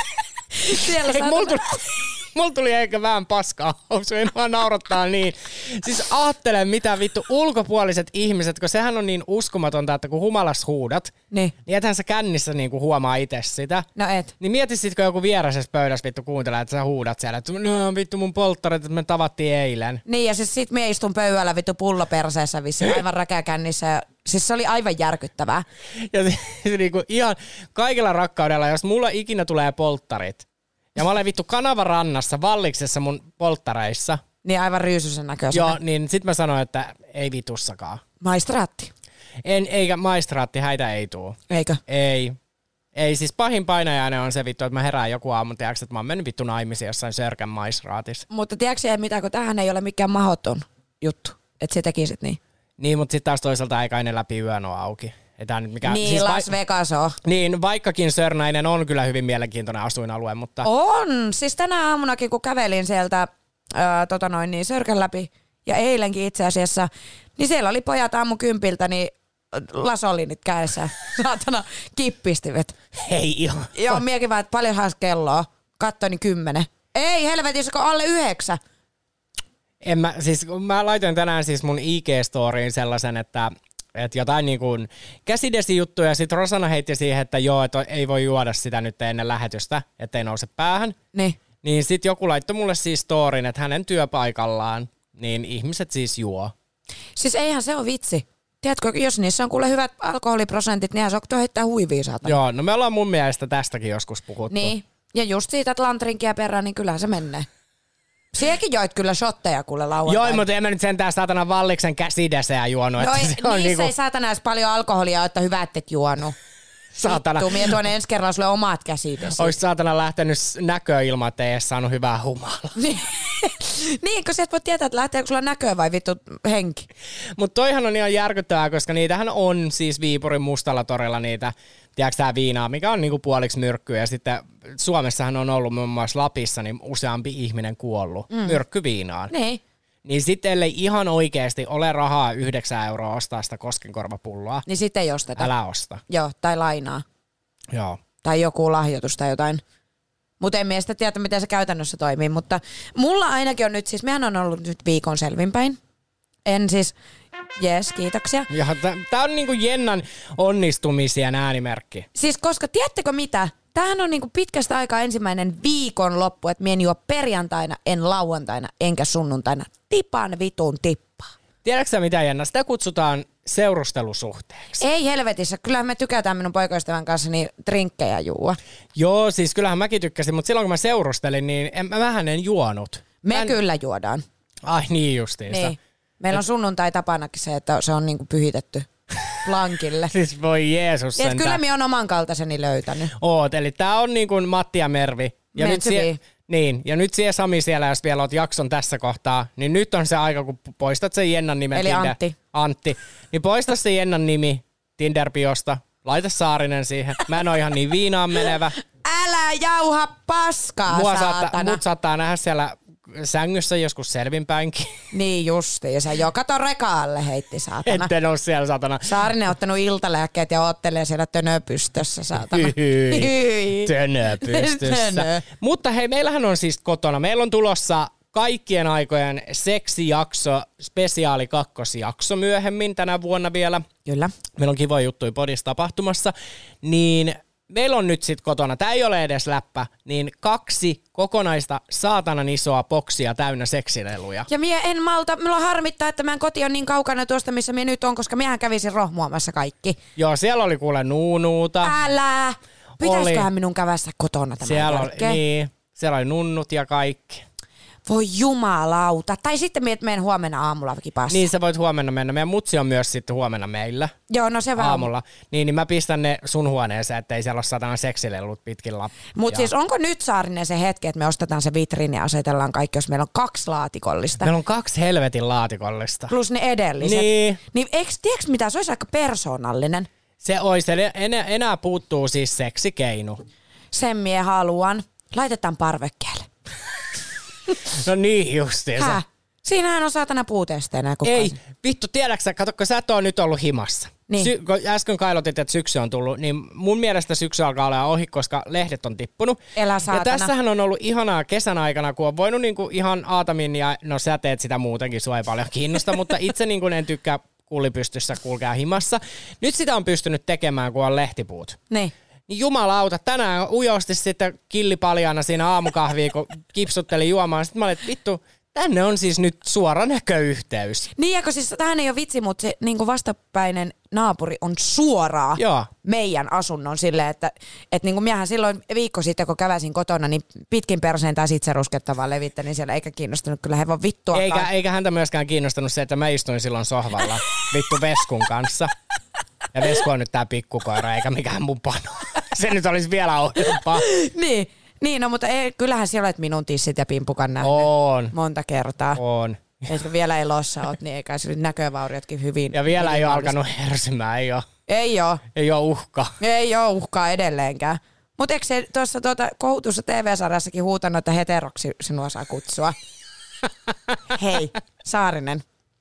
Siellä Ei, mulla tuli ehkä vähän paskaa housuja, mua naurattaa niin. Siis ajattele mitä vittu ulkopuoliset ihmiset, kun sehän on niin uskomatonta, että kun humalas huudat, niin ethän sä kännissä niinku huomaa itse sitä. No et. Niin mietisit, kun joku vierasessa pöydässä vittu kuuntelee, että sä huudat siellä, että no vittu mun polttarit, että me tavattiin eilen. Niin ja siis sit me istun pöydällä vittu pullo perseessä vissiin aivan räkäkännissä ja siis se oli aivan järkyttävää. Ja se niinku ihan kaikella rakkaudella, jos mulla ikinä tulee polttarit, ja mä olen vittu kanavarannassa Valliksessa mun polttareissa. Niin aivan ryysysen näköisenä. Joo, niin sit mä sanoin, että ei vitussakaan. Maistraatti. Eikä maistraatti, häitä ei tuu. Eikö? Ei, siis pahin painajainen on se vittu, että mä herään joku aamu, tiiäks, että mä oon mennyt vittu naimisiin jossain Sörkän maistraatissa. Mutta tiedätkö mitä, kun tämähän ei ole mikään mahdoton juttu, että sä tekisit niin. Niin, mutta sitten taas toisaalta ei kai ne läpi yön ole auki. Ei tää nyt mikään, Niin, siis Las Vegas on. Niin, vaikkakin Sörnäinen on kyllä hyvin mielenkiintoinen asuinalue, mutta... On! Siis tänä aamunakin, kun kävelin sieltä niin Sörkän läpi, ja eilenkin itse asiassa, niin siellä oli pojat aamu 10, niin lasolinit kädessä. Saatana kippistivät. Hei ihan. Joo, miekin vaan, että paljonhan kelloa. Katsoin 10. Ei helvetissä, kun alle 9. Mä laitoin tänään siis mun IG-storiin sellaisen, että jotain niin kuin käsidesijuttuja, ja sitten Rosanna heitti siihen, että joo, että ei voi juoda sitä nyt ennen lähetystä, ettei nouse päähän. Niin sitten joku laittoi mulle siis storin, että hänen työpaikallaan, niin ihmiset siis juo. Siis eihän se ole vitsi. Tiedätkö, jos niissä on kuule hyvät alkoholiprosentit, niin se on heittää huivia saatana. Joo, no me ollaan mun mielestä tästäkin joskus puhuttu. Niin, ja just siitä, että lantrinkia perään, niin kyllähän se menee. Siekin joit kyllä shotteja kuule lauantaina. Joo, mutta en mä nyt sentään saatana Valliksen käsideseä juonut. No että ei, se on niissä niinku, ei saatana edes paljon alkoholia, että hyvä, et juonut. saatana. Vittu, mie tuon ensi kerralla sulle omat käsidesit. Ois saatana lähtenyt näköä ilman, että ei edes saanut hyvää humalaa. Niin, kun sä et voi tietää, että lähteekö sulla näköä vai vittu henki. Mutta toihan on ihan järkyttävää, koska niitähän on siis Viipurin Mustalla torilla niitä, tiedätkö tää viinaa, mikä on niinku puoliksi myrkkyä. Ja sitten Suomessahan on ollut muun muassa Lapissa niin useampi ihminen kuollut myrkkyviinaan. Niin sitten ellei ihan oikeasti ole rahaa 9 € ostaa sitä koskenkorvapulloa. Niin sitten ei osteta. Älä osta. Joo, tai lainaa. Joo. Tai joku lahjoitus tai jotain. Mutta en mielestä tiedä, miten se käytännössä toimii. Mutta mulla ainakin on nyt, siis mehän on ollut nyt viikon selvinpäin. En siis, jes, kiitoksia. Ja tää on niinku Jennan onnistumisen äänimerkki. Siis koska, tiedättekö mitä? Tämähän on niinku pitkästä aikaa ensimmäinen viikonloppu, että mie en juo perjantaina, en lauantaina, enkä sunnuntaina. Tipan vitun tippaa. Tiedätkö sä mitä, Jenna? Sitä kutsutaan seurustelusuhteeksi. Ei helvetissä, kyllähän me tykätään minun poikaystävän kanssa niin drinkkejä juua. Joo, siis kyllähän mäkin tykkäsin, mutta silloin kun mä seurustelin, niin vähän en juonut. Me kyllä juodaan. Ai niin justiinsa. Niin. Meillä on sunnuntai tapanakin se, että se on niinku pyhitetty plankille. Siis voi Jeesus sentään. Kyllä minä olen oman kaltaiseni löytänyt. Oot, eli tää on niin kuin Matti ja Mervi. Ja nyt siellä Sami siellä, jos vielä oot jakson tässä kohtaa, niin nyt on se aika, kun poistat sen Jennan nimen. Eli Antti. Niin poista se Jennan nimi Tinder-biosta, laita Saarinen siihen. Mä en oo ihan niin viinaan menevä. Älä jauha paskaa, saatana. Mut saattaa nähdä siellä sängyssä joskus selvinpäinkin. Niin justiinsa. Jo, kato rekaalle heitti, saatana. Etten oo siellä, saatana. Saarinen on ottanut iltalääkkeet ja ottelee siellä tönöpystössä, saatana. Tönöpystössä. Mutta hei, meillähän on siis kotona. Meillä on tulossa kaikkien aikojen seksijakso, spesiaali kakkosjakso myöhemmin tänä vuonna vielä. Kyllä. Meillä on kivoja juttuja podissa tapahtumassa. Niin meillä on nyt sit kotona, tää ei ole edes läppä, niin 2 kokonaista saatanan isoa boksia täynnä seksileluja. Ja mie en malta, minulla harmittaa, että meidän koti on niin kaukana tuosta, missä mie nyt on, koska miehän kävisin rohmuamassa kaikki. Joo, siellä oli kuule nuunuuta. Älä! Pitäisiköhän minun kävässä kotona tämän jälkeen? Niin, siellä oli nunnut ja kaikki. Voi jumalauta. Tai sitten menen huomenna aamulla kipassa. Niin, sä voit huomenna mennä. Meidän mutsi on myös sitten huomenna meillä. Joo, no se vaan. Aamulla. Niin mä pistän ne sun huoneeseen, ettei siellä ole satana seksilelut pitkillä. Mutta siis onko nyt, Saarinen, se hetki, että me ostetaan se vitriini ja asetellaan kaikki, jos meillä on 2 laatikollista? Meillä on 2 helvetin laatikollista. Plus ne edelliset. Niin. Niin tiedätkö mitä, se olisi aika persoonallinen. Se olisi, enää puuttuu siis seksikeinu. Sen mie haluan. Laitetaan parvekkeelle. No niin justiinsa. Häh? Siinähän on saatana puutesteenä koko Ei, vittu, tiedäksä, kato, kun sä et ole nyt ollut himassa. Niin. Kun äsken kailotit, että syksy on tullut, niin mun mielestä syksy alkaa olla ohi, koska lehdet on tippunut. Elä saatana. Ja tässähän on ollut ihanaa kesän aikana, kun on voinut niinku ihan aatamin, ja no sä teet sitä muutenkin, sua ei paljon kiinnosta, mutta itse niinku en tykkää kullipystyssä kulkea himassa. Nyt sitä on pystynyt tekemään, kun on lehtipuut. Niin. Niin jumalauta, tänään ujosti sitten killipaljana siinä aamukahviin, kun kipsutteli juomaan. Sitten mä olin, että vittu, tänne on siis nyt suora näköyhteys. Niin, ja kun siis tämähän ei ole vitsi, mutta se niin vastapäinen naapuri on suoraa meidän asunnon silleen, että niin kuin miehän silloin viikko sitten, kun käväsin kotona, niin pitkin perseen tai sitten se ruskettavaa levittelin siellä, eikä kiinnostunut kyllä hevon vittuakaan. Eikä häntä myöskään kiinnostanut se, että mä istuin silloin sohvalla vittu Veskun kanssa. Ja Vesku on nyt tää pikkukoira, eikä mikään mun pano. Se nyt olisi vielä oudompaa. Niin, no mutta kyllähän siellä olet minun tissit ja pimpukan nähnyt. On. Monta kertaa. On. Että vielä elossa oot, niin eikä se näkövauriotkin hyvin. Ja vielä hyvin ei ole alkanut hersymään, ei ole. Ei ole. Ei ole uhka. Ei ole uhkaa edelleenkään. Mutta eikö se tuossa kohutussa TV-sarjassakin huutanut, että heteroksi sinua saa kutsua? Hei, Saarinen.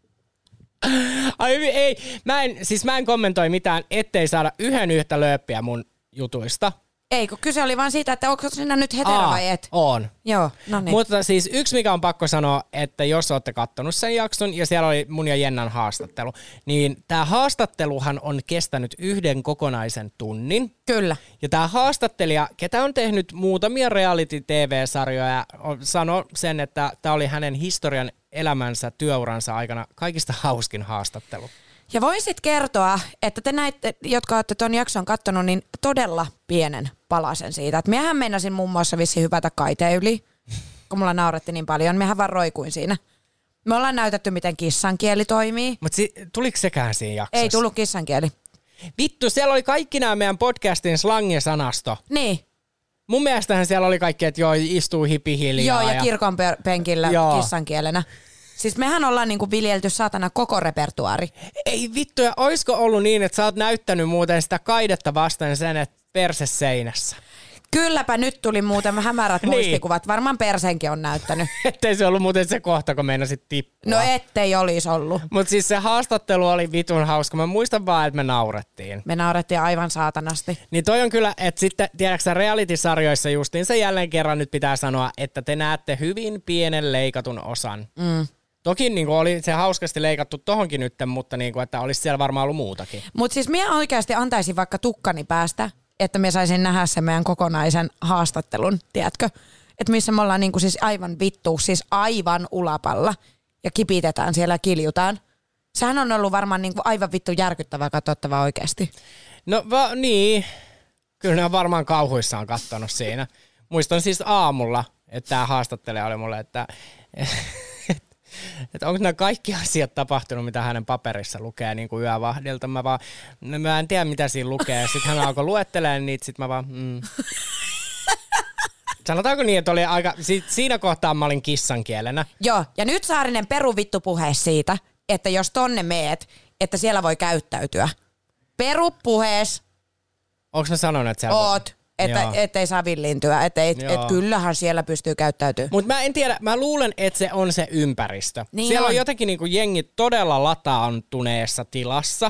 Ai ei, mä en kommentoi mitään, ettei saada yhtä lööppiä mun jutuista. Ei, kun kyse oli vaan siitä, että onko sinä nyt hetero vai et? On. Joo, no niin. Mutta siis yksi, mikä on pakko sanoa, että jos olette kattonut sen jakson, ja siellä oli mun ja Jennan haastattelu, niin tää haastatteluhan on kestänyt 1 kokonaisen tunnin. Kyllä. Ja tää haastattelija, ketä on tehnyt muutamia reality-tv-sarjoja, sanoi sen, että tää oli hänen historian elämänsä, työuransa aikana kaikista hauskin haastattelu. Ja voisit kertoa, että te näitte, jotka olette ton jakson kattonut, niin todella pienen palasen siitä. Että miehän meinasin muun muassa vissiin hypätä kaiteen yli, kun mulla nauretti niin paljon. Miehän vaan roikuin siinä. Me ollaan näytetty, miten kissankieli toimii. Mutta tuliko sekään siinä jaksossa? Ei tullut kissankieli. Vittu, siellä oli kaikki nämä meidän podcastin slangisanasto. Niin. Mun mielestähän siellä oli kaikki, että joo, istuu hipihiljaa. Joo, ja kirkon penkillä kissankielenä. Siis mehän ollaan niinku viljelty saatana koko repertuaari. Ei vittu, ja oisko ollut niin, että sä oot näyttänyt muuten sitä kaidetta vasten sen, että perse seinässä? Kylläpä nyt tuli muuten hämärät muistikuvat. Varmaan persenkin on näyttänyt. Ettei se ollut muuten se kohta, kun meinasit tippua. No ettei olisi ollut. Mutta siis se haastattelu oli vitun hauska. Mä muistan vaan, että me naurettiin. Me naurettiin aivan saatanasti. Niin toi on kyllä, että sitten tiedätkö reality-sarjoissa justiin se jälleen kerran nyt pitää sanoa, että te näette hyvin pienen leikatun osan. Toki niin oli se hauskasti leikattu tohonkin nyt, mutta niin kuin, että olisi siellä varmaan ollut muutakin. Mutta siis minä oikeasti antaisin vaikka tukkani päästä, että me saisin nähdä sen meidän kokonaisen haastattelun, tiedätkö? Että missä me ollaan niinku siis aivan vittu, siis aivan ulapalla ja kipitetään siellä, kiljutaan. Sehän on ollut varmaan niinku aivan vittu järkyttävää katsottavaa oikeasti. No niin, kyllä ne on varmaan kauhuissaan kattonut siinä. Muistan siis aamulla, että tämä haastattelija oli mulle, että onko nämä kaikki asiat tapahtunut, mitä hänen paperissa lukee niin kuin yövahdilta. Mä en tiedä, mitä siinä lukee. Sitten hän alkoi luettelemaan niitä, sitten mä vaan... Sanotaanko niin, että oli aika... Siinä kohtaa mä olin kissan kielenä. Joo, ja nyt Saarinen peru vittu puhe siitä, että jos tonne meet, että siellä voi käyttäytyä. Peru puhees. Onko mä sanonut, että siellä oot. Että ei saa villiintyä, että kyllähän siellä pystyy käyttäytymään. Mutta mä en tiedä, mä luulen, että se on se ympäristö. Niin siellä on on jotenkin niinku jengi todella lataantuneessa tilassa.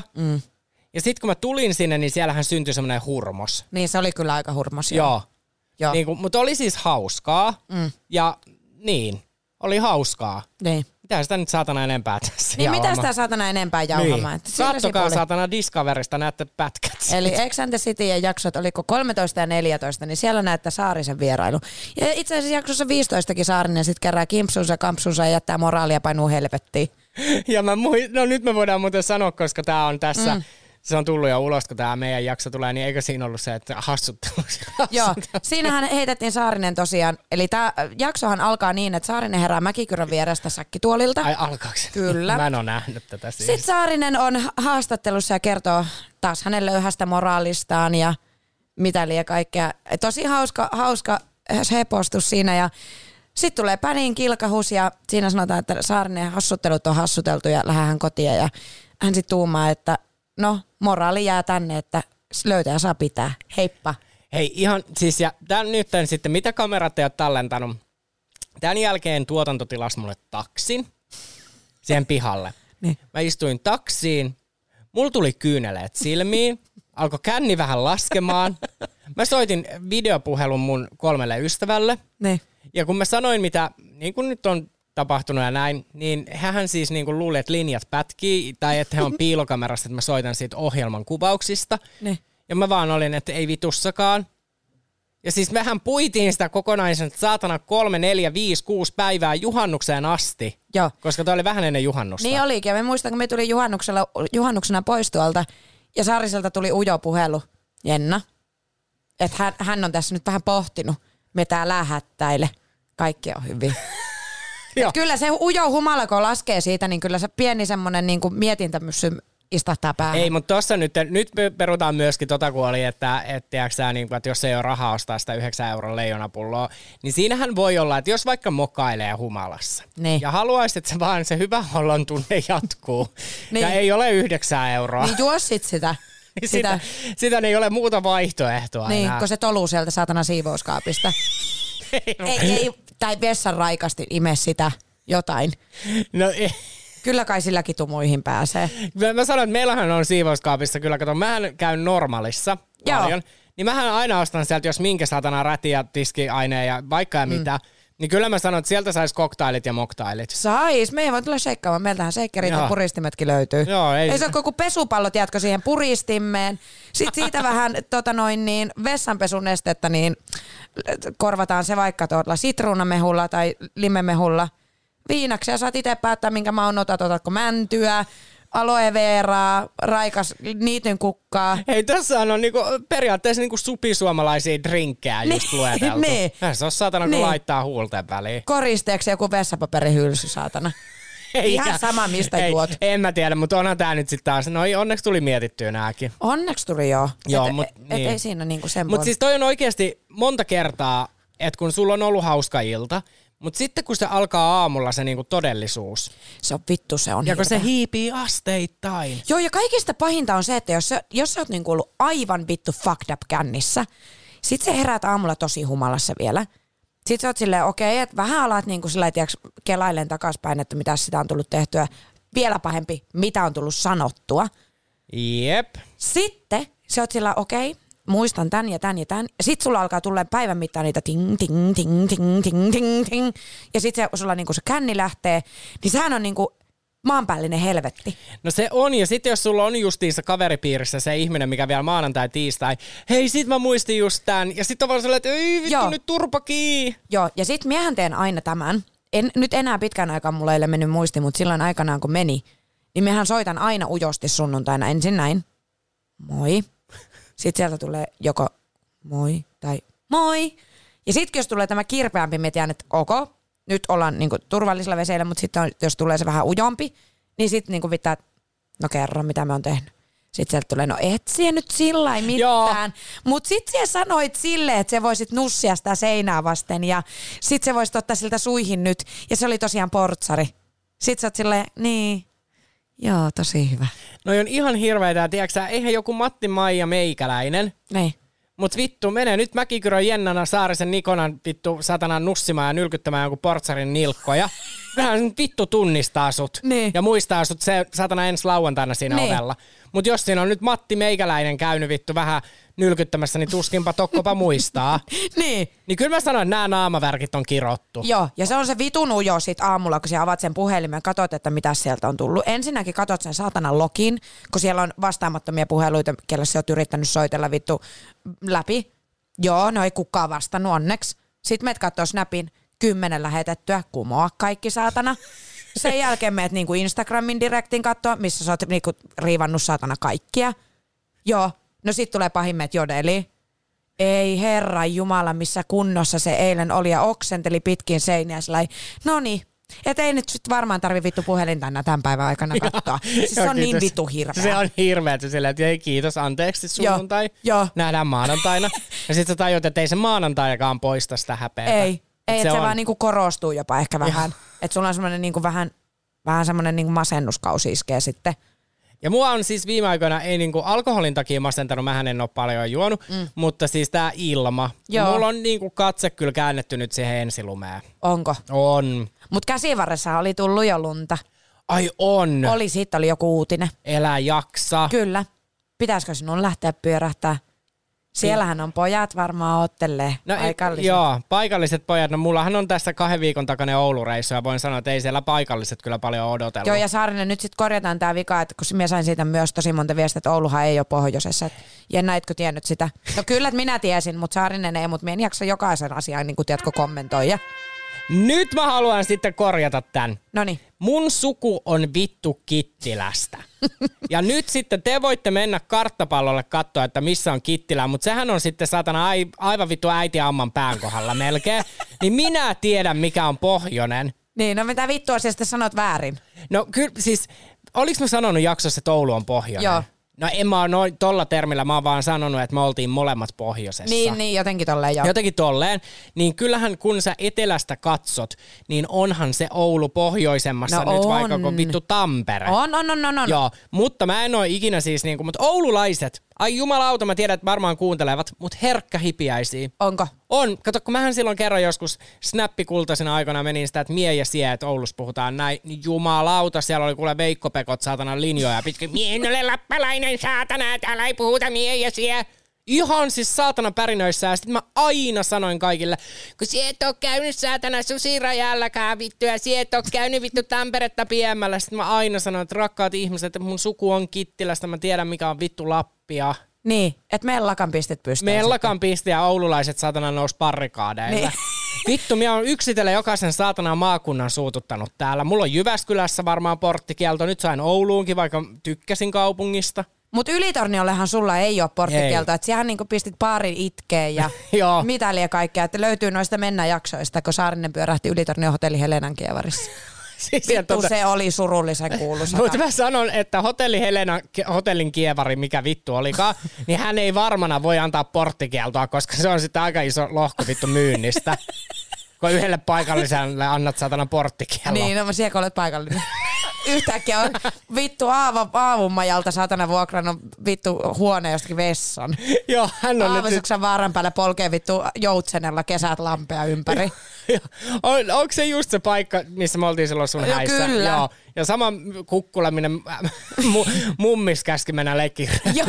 Ja sitten kun mä tulin sinne, niin siellähän syntyi semmoinen hurmos. Niin se oli kyllä aika hurmos. Joo. Niinku, mutta oli siis hauskaa. Ja niin, oli hauskaa. Niin. Mitä sitä nyt saatana enempää tässä Niin mitä sitä saatana enempää jauhamaan? Niin. Kattokaa saatana Discoverista, näette pätkät. Eli Ex and the Cityn jaksot, oliko 13 ja 14, niin siellä näette Saarisen vierailu. Ja itse asiassa jaksossa 15kin Saarinen sitten kerää kimpsunsa, kampsunsa ja jättää moraalia painuu helvettiin. Ja no nyt me voidaan muuten sanoa, koska tää on tässä... Se on tullut jo ulos, kun tämä meidän jakso tulee, niin eikö siinä ollut se, että hassuttelu? Joo, siinähän heitettiin Saarinen tosiaan. Eli tämä jaksohan alkaa niin, että Saarinen herää Mäkikyrön vierestä säkkituolilta. Ai alkaako se? Kyllä. Mä en ole nähnyt tätä siis. Sitten Saarinen on haastattelussa ja kertoo taas hänen löyhästä moraalistaan ja mitä liian kaikkea. Tosi hauska hepostus siinä ja sitten tulee päniin kilkahus ja siinä sanotaan, että Saarinen hassuttelut on hassuteltu ja lähdetään kotiin ja hän sitten tuumaa, että no, moraali jää tänne, että löytäjä saa pitää. Heippa. Hei, ihan siis, ja tämän nyt sitten, mitä kamerat ei ole tallentanut? Tämän jälkeen tuotanto tilasi mulle taksin siihen pihalle. Niin. Mä istuin taksiin, mulla tuli kyyneleet silmiin, alkoi känni vähän laskemaan. Mä soitin videopuhelun mun 3 ystävälle. Niin. Ja kun mä sanoin, mitä niin kun nyt on tapahtunut ja näin, niin hän siis niin kuin luuli, että linjat pätkii, tai että he on piilokamerassa, että mä soitan siitä ohjelman kuvauksista. Ne. Ja mä vaan olin, että ei vitussakaan. Ja siis mehän puitiin sitä kokonaisen saatana 3, 4, 5, 6 päivää juhannukseen asti. Joo. Koska toi oli vähän ennen juhannusta. Niin olikin, ja me muistan, kun me tuli juhannuksena pois tuolta, ja Saariselta tuli ujo puhelu, Jenna, että hän on tässä nyt vähän pohtinut, me tää lähettäile, kaikki on hyvin. Kyllä se ujo humala, kun laskee siitä, niin kyllä se pieni semmoinen niin kuin mietintämyssy istahtaa päähän. Ei, mutta tossa nyt perutaan myöskin kun oli, että jos ei ole rahaa ostaa sitä 9 € leijonapulloa, niin siinähän voi olla, että jos vaikka mokailee humalassa niin. Ja haluaisit, että se hyvä hollon tunne jatkuu niin. Ja ei ole 9 €. Niin juo sitä. Sitä ei ole muuta vaihtoehtoa niin, enää. kun se toluu sieltä saatana siivouskaapista. ei, tai vessan raikasti ime sitä jotain. No ei. Kyllä kai silläkin tumuihin pääsee. Mä sanoin, että meillähän on siivouskaapissa, kyllä kato, mähän käyn normaalissa paljon. Niin mähän aina ostan sieltä, jos minkä saatana räti ja tiskiaineen ja vaikka ja mitä. Niin kyllä mä sanon, että sieltä sais koktailit ja moktailit. Sais, me ei voi tulla sheikkaamaan. Meiltähän sheikkerit ja puristimetkin löytyy. Joo, ei se ole koko pesupallo, tiedätkö, siihen puristimeen. Sitten siitä vähän vessanpesunestettä, niin korvataan se vaikka tuolla sitruunamehulla tai limemehulla. Viinaksi ja saat itse päättää, minkä maun otatko mäntyä, aloe veraa, raikas niityn kukkaa. Hei, tässä on niinku periaatteessa niinku supisuomalaisia drinkkejä just lueteltu. Niin. Se on saatana, kun laittaa huulten väliin. Koristeeksi joku vessapaperihylsy, saatana. Ihan sama, mistä juot. En mä tiedä, mutta onhan tää nyt sitten taas. No onneksi tuli mietittyä nääkin. Onneksi tuli joo. Niin. Ei siinä niinku sen Mutta siis toi on oikeasti monta kertaa, että kun sulla on ollut hauska ilta, mutta sitten kun se alkaa aamulla se niinku todellisuus. Se on vittu, se on ja kun hirveä. se hiipii asteittain. Joo, ja kaikista pahinta on se, että jos sä oot niinku ollut aivan vittu fucked up kännissä, Sitten sä heräät aamulla tosi humalassa vielä. Sitten sä oot silleen, okei, että vähän alat niin kuin sillä kelailen takaspäin, että mitä sitä on tullut tehtyä. Vielä pahempi, mitä on tullut sanottua. Jep. Sitten sä oot sillä, okei, muistan tän ja tän ja tän. Sitten sulla alkaa tulla päivän mittaan niitä ting, ting, ting, ting, ting, ting, ting. Ja sitten sulla niinku se känni lähtee, niin sehän on niinku maanpäällinen helvetti. No se on, ja sitten jos sulla on justiinsa kaveripiirissä se ihminen, mikä vielä maanantai, tiistai, hei sit mä muistin just tän, ja sitten on vaan sellainen, että ei vittu nyt turpakii. Joo, ja sit miehän teen aina tämän. Nyt enää pitkän aikaa mulla ei ole mennyt muisti, mutta silloin aikanaan kun meni, niin mehän soitan aina ujosti sunnuntaina ensin näin. Moi. Sitten sieltä tulee joko moi tai moi. Ja sitten jos tulee tämä kirpeämpi, me tiedän, että ok, nyt ollaan niinku turvallisilla veseillä, mutta sitten jos tulee se vähän ujompi, niin sitten niinku pitää, no kerro mitä me on tehnyt. Sitten sieltä tulee, no et sie nyt sillai mitään. Mutta sitten sie sanoit silleen, että se voisit nussia sitä seinää vasten ja sitten se voisit ottaa siltä suihin nyt. Ja se oli tosiaan portsari. Sitten sä oot silleen, niin, joo, tosi hyvä. No on ihan hirveitä, tiedätkö eihän joku Matti Maija meikäläinen. Niin. Mut vittu, mene nyt Mäkikyrön Jennana Saarisen Nikonan vittu satanan nussimaan ja nylkyttämään jonkun portsarin nilkkoja. Kyllähän se vittu tunnistaa sut. Niin. Ja muistaa sut se satana ensi lauantaina siinä ovella. Mut jos siinä on nyt Matti Meikäläinen käynyt vittu vähän nylkyttämässä, niin tuskinpa tokkopa muistaa. Niin. Niin kyllä mä sanoin, että nämä naamavärkit on kirottu. Joo, ja se on se vitun ujo sit aamulla, kun sä avaat sen puhelimen ja katsot, että mitä sieltä on tullut. Ensinnäkin katsot sen saatanan login, kun siellä on vastaamattomia puheluita, kelle sä oot yrittänyt soitella vittu läpi. Joo, no ei kukaan vastannut onneksi. Sitten meet katsoo Snapin 10 lähetettyä, kumoa kaikki saatana. Sen jälkeen meet niinku Instagramin direktin katsoa, missä sä oot niinku riivannut saatana kaikkia. Joo, no sit tulee pahimmet jodeli. Ei herra jumala, missä kunnossa se eilen oli ja oksenteli pitkin seiniä. Noniin, et ei nyt sit varmaan tarvi vittu puhelinta enää tämän päivän aikana katsoa. Siis se on niin vittu hirveä. Se on hirveä, että silleen, että ei kiitos, anteeksi sunnuntai. Joo. Nähdään maanantaina. Ja sit sä tajut, että ei se maanantaikaan poista sitä häpeätä. Ei, että se vaan niinku korostuu jopa ehkä vähän. Että sulla on semmoinen niinku vähän semmoinen niinku masennuskausi iskee sitten. Ja mua on siis viime aikoina, ei niinku alkoholin takia masentanut, mähän en ole paljon juonut, mutta siis tää ilma. Joo. Mulla on niinku katse kyllä käännetty nyt siihen ensilumeen. Onko? On. Mut käsivarressa oli tullut jo lunta. Ai on. Siitä oli joku uutinen. Elä jaksa. Kyllä. Pitäisikö sinun lähteä pyörähtää? Siellähän on pojat varmaan oottelee paikalliset. Joo, paikalliset pojat. No mullahan on tässä 2 viikon takainen Oulu-reissu ja voin sanoa, että ei siellä paikalliset kyllä paljon odotellut. Joo, ja Saarinen, nyt sitten korjataan tämä vika, että kun minä sain siitä myös tosi monta viestiä, että Ouluhan ei ole pohjoisessa. Jenna, etkö tiennyt sitä? No kyllä, että minä tiesin, mutta Saarinen ei, mutta minä en jaksa jokaisen asian, niin kuin tiedätkö, kommentoida. Nyt mä haluan sitten korjata tän. Noniin. Mun suku on vittu Kittilästä. Ja nyt sitten te voitte mennä karttapallolle katsoa, että missä on Kittilä, mutta sehän on sitten saatana aivan vittu äiti amman pään kohdalla melkein. Niin minä tiedän, mikä on pohjoinen. Niin, no mitä vittua sä sitten sanot väärin? No kyllä siis, oliks mä sanonut jaksossa, että Oulu on pohjoinen? Joo. No en mä ole tolla termillä, mä oon vaan sanonut, että me oltiin molemmat pohjoisessa. Niin, jotenkin tolleen joo. Jotenkin tolleen. Niin kyllähän kun sä etelästä katsot, niin onhan se Oulu pohjoisemmassa nyt vaikka kuin vittu Tampere. On. Joo, mutta mä en oo ikinä siis niinku, mutta oululaiset, ai jumalauta, mä tiedän, että varmaan kuuntelevat, mutta herkkähipiäisiä. Onko? On. Kato, kun mähän silloin kerran joskus snappikultaisena aikana menin sitä, että mie ja sie, että Oulussa puhutaan näin, niin jumalauta, siellä oli kuule Veikko Pekot saatana linjoja pitkin. Mie en ole lappalainen saatana, täällä ei puhuta mie ja sie. Ihan siis saatana pärinöissä ja sit mä aina sanoin kaikille, kun sie et oo käynyt saatana susirajalläkään vittu ja sie et oo käynyt vittu Tamperetta piemmällä. Sit mä aina sanoin, että rakkaat ihmiset, että mun suku on Kittilästä, mä tiedän mikä on vittu Lappia. Niin, että mellakan pistet pystyy. Mellakan pisti ja oululaiset saatana nousi barrikaadeille. Niin. Vittu, minä on yksitellen jokaisen saatana maakunnan suututtanut täällä. Mulla on Jyväskylässä varmaan porttikielto, nyt sain Ouluunkin, vaikka tykkäsin kaupungista. Mutta Ylitorniollehan sulla ei ole porttikielto, että siellä niinku pistit baarin itkeen ja mitä liian kaikkea, että löytyy noista mennäjaksoista, kun Saarinen pyörähti Ylitornion hotelli Helenan kievarissa. Siis vittu se oli surullisen kuuluisa. Mutta mä sanon, että hotelli Helena, hotellin kievari, mikä vittu olikaan, niin hän ei varmana voi antaa porttikieltoa, koska se on sitten aika iso lohko vittu myynnistä. Kun yhdelle paikalliselle annat saatana porttikieltoa. Niin, no siellä kun olet paikallinen. yhtäkkiä on vittu Aavunmajalta saatana vuokrannut vittu huone jostakin vessan. Joo, hän on Aavisuksen vaaran päällä polkee vittu joutsenella kesät lampea ympäri. Onko se just se paikka, missä me oltiin silloin sun häissä? Kyllä. Joo. Ja sama kukkula, minne mummis käski mennä leikkiin.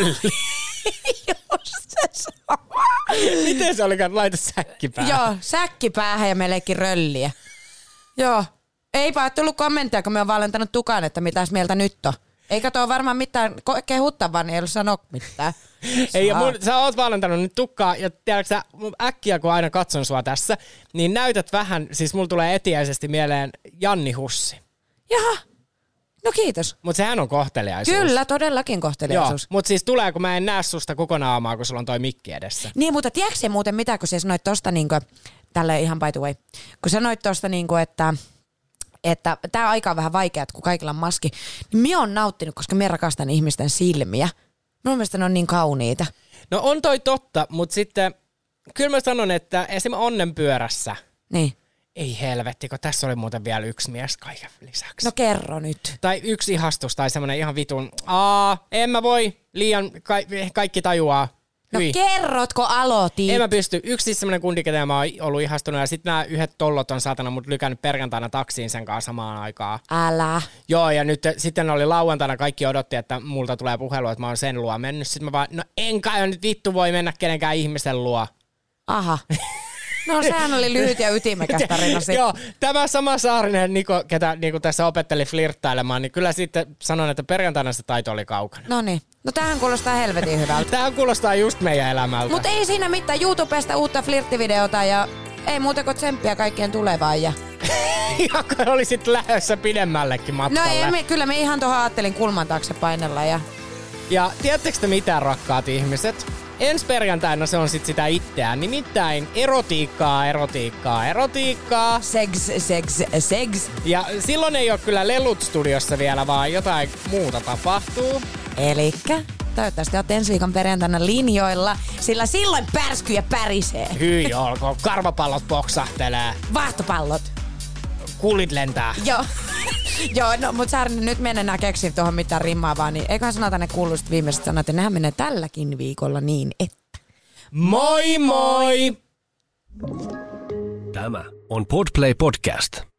Just se sama. Miten se olikaan? Laita säkki päähän. Joo, säkki päähän ja me leikki rölliä. Joo. Eipä ole tullut kommentteja, kun me on valentanut tukaan, että mitäs mieltä nyt on. Eikä tuo varmaan mitään kehuttavaa, niin ei ollut sano mitään. Ei, sä oot valentanut nyt tukkaa, ja tiedätkö sä, äkkiä kun aina katson sua tässä, niin näytät vähän, siis mulla tulee etiäisesti mieleen Janni Hussi. Jaha, no kiitos. Mutta sehän on kohteliaisuus. Kyllä, todellakin kohteliaisuus. Joo, mutta siis tulee, kun mä en näe susta koko naamaa, kun sulla on toi mikki edessä. Niin, mutta tiedätkö se muuten mitä, kun sä sanoit tosta niinku, tälleen ihan by the way, kun sanoit tosta niinku, että tää aika on vähän vaikea, kun kaikilla on maski, niin minä oon nauttinut, koska minä rakastan ihmisten silmiä. Mun mielestä ne on niin kauniita. No on toi totta, mutta sitten kyllä mä sanon, että esimerkiksi Onnenpyörässä, Niin. ei helvetti, kun tässä oli muuten vielä yksi mies kaiken lisäksi. No kerro nyt. Tai yksi ihastus tai semmoinen ihan vitun, en mä voi, liian, kaikki tajuaa. No Hyi. kerrotko aloitit? En mä pysty. Yksi siis semmoinen kundi, ketä mä oon ollut ihastunut, ja sitten nämä yhdet tollot on saatana mut lykännyt perjantaina taksiin sen kanssa samaan aikaan. Älä. Joo, ja nyt sitten oli lauantaina, kaikki odotti, että multa tulee puhelu, että mä oon sen luo mennyt. Sitten mä vaan, no en kai nyt vittu voi mennä kenenkään ihmisen luo. Aha. No sehän oli lyhyt ja ytimekäs tarina sitten. Joo, tämä sama Saarinen Niko, ketä niin tässä opetteli flirttailemaan, niin kyllä sitten sanon, että perjantaina se taito oli kaukana. Noniin. No tämähän kuulostaa helvetin hyvältä. Tämähän kuulostaa just meidän elämältä. Mutta ei siinä mitään. YouTubesta uutta flirttivideota ja ei muuta kuin tsemppiä kaikkien tulevaan. Ja... Ihan kun olisit lähdössä pidemmällekin matkalle. No ei, kyllä me ihan tuohon ajattelin kulman taakse painella. Ja tiedättekö te mitä, rakkaat ihmiset? Ensi perjantaina se on sit sitä itseään, nimittäin erotiikkaa. Sex. Ja silloin ei ole kyllä lelut studiossa vielä, vaan jotain muuta tapahtuu. Elikkä toivottavasti olette ensi viikon perjantaina linjoilla, sillä silloin pärskyjä pärisee. Hyi olkoon, karvapallot poksahtelee, Vahtopallot. kulit lentää. Joo. Joo, no mut Saarinen, nyt me en enää keksi tuohon mitään rimmaavaa, niin eiköhän sanota ne kuuluiset viimeiset sanat, että nehän menee tälläkin viikolla niin, että... Moi moi! Tämä on Podplay Podcast.